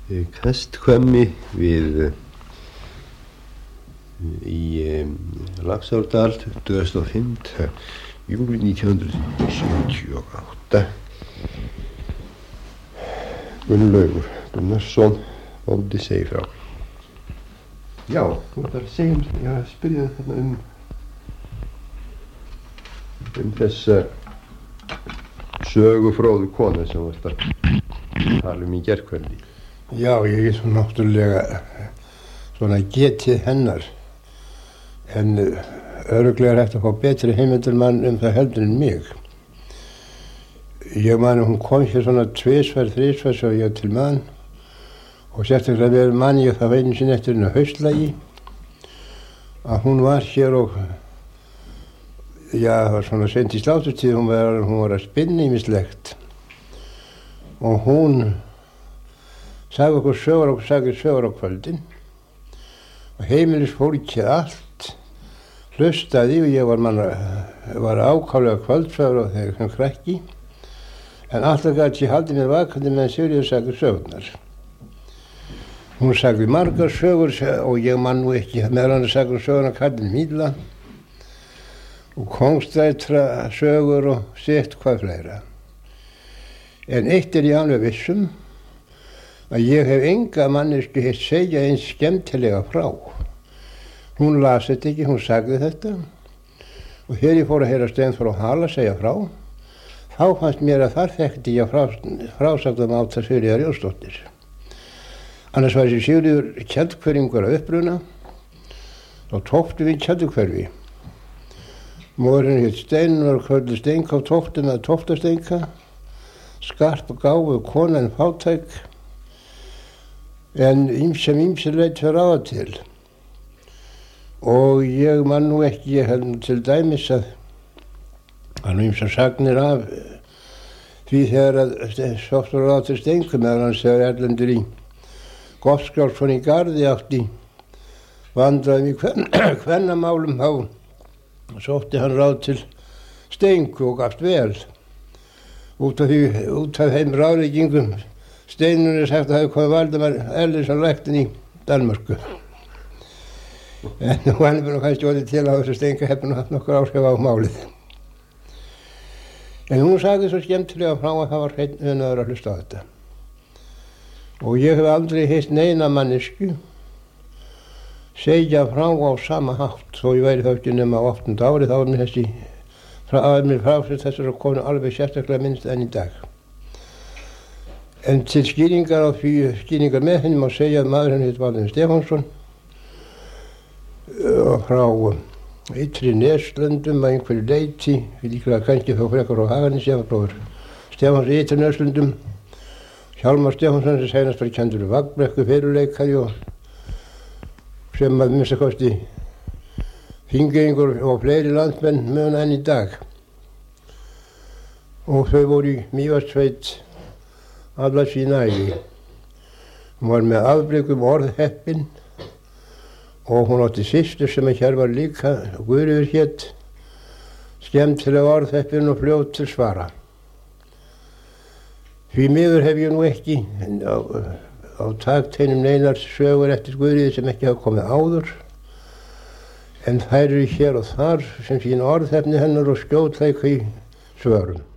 Kasthvammi í Laxárdal 25. júlí 1978. Gunnlaugur Gunnarsson valdi segir frá. Já, þú ætlar að segja ég spyrja þarna þessa sögufróðu konu sem varst að tala í gærkvöldi. Já, ég svo náttúrulega svona getið hennar, en örugglega hægt að fá betri heimildarmann það heldur en mig. Ég man hún kom hér svona tvisvar, þrisvar svo ég til mann og sérstaklega verið man ég það einu sinni eftir hennar haustlægi að hún var hér og það var svona sent í sláturtíð, hún var að spinna ýmislegt og hún sagði okkur sögur á kvöldin og heimilisfólkið allt hlustaði og ég var ákaflega kvöldfræður á þegar sem krakki, en alltaf gat ég haldið mér vakandi meðan Sigríður sagði sögurnar. Hún sagði margar sögur og ég man nú ekki, meðal annars sagði sögurnar kallinn Míla og Kóngstrætra sögur og sitt hvað fleira. En eitt ég alveg vissum, að ég hef enga mannesku hitt segja eins skemmtilega frá. Hún las þetta ekki, hún sagði þetta og þegar ég fór að heyra Steinþór Hala segja frá, þá fannst mér að þar þekkti ég frásagðum átt að Sigríðar Jónsdóttir. Annars var þessi Sigríður Keldhverfingur að uppruna og tóktu við Keldhverfi. Móðurinn hitt Steinunn og kvöldu Steinka og tóktu með Tóftasteinka, skarp og gáfu kona en fátæk, en ýmsir leit fyrir á það til. Og ég man nú ekki, ég held til dæmis að nú ýmsar sagnir af því þegar að sóttur á til Steinku meðan hans þegar Erlendur í Gottskálksson í Garði átti vandraðum í kvennamálum, þá sótti hann ráð til Steinku og gafst vel. Út af þeim ráðleggingum Steinunn sagt að það hefði komið Valdimar Erlingsson lækninn í Danmörku. En nú hann er kannski orðið til á þessu Steinka hefði nú haft nokkur áhrif á málið. En hún sagði svo skemmtilega frá að það var hreinn unaður að hlusta á þetta. Og ég hef aldrei heyrt neina mannesku segja frá á sama hátt, þó ég væri þá ekki nema á 8. ári, þá var mér frásett þessar konu alveg sérstaklega minnst enn í dag. En til skýringar með henni má segja að maður henni heit Valdimar Stefánsson frá ytri Neslöndum að einhverju leyti, líklega kannski þá frekar á Haganesi, ég var bróður Stefáns í ytri Neslöndum. Hjálmar Stefánsson sem seinast var kenndur Vagnbrekku feruleikari og sem að minnsta kosti Þingeyingur og fleiri landsmenn muna enn í dag. Og þau voru í Mývatnssveit alla sína ævi. Hún var með afbrekum orðheppin og hún átti systur sem hér var líka, Guðríður hét, skemmtilega orðheppin og fljót til svara. Því miður hef ég nú ekki á takteinum neinar sögur eftir Guðríði sem ekki hafa komið áður, en þær eru hér og þar sem sína orðheppni hennar og skjótleika í svörum.